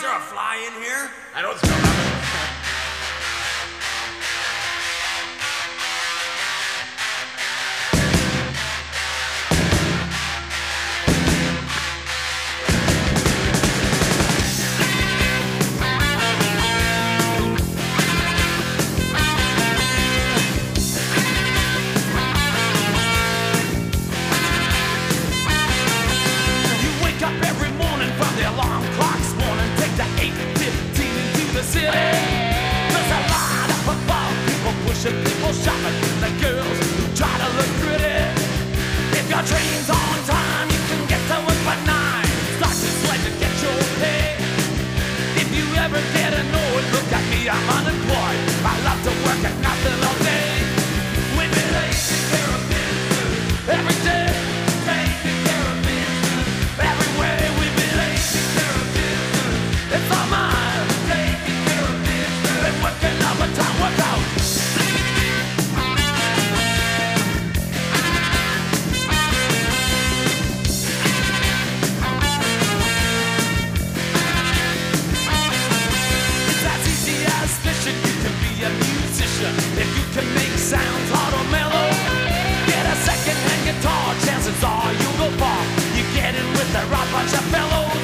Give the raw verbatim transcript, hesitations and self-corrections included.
there a fly in here? I don't smell nothing. People shopping, the girls who try to look pretty. If your train's on time, you can get to work by nine. Start to sweat to get your pay. If you ever get annoyed, look at me, I'm unemployed. I love to work at nothing all day. We've been taking care of business every day. Taking care of business every way. We've been taking care of business. It's all mine. Taking care of business. Been working all the time, work out. If you can make sounds hard or mellow, get a second-hand guitar, chances are you'll go far. You get in with the right bunch of fellows.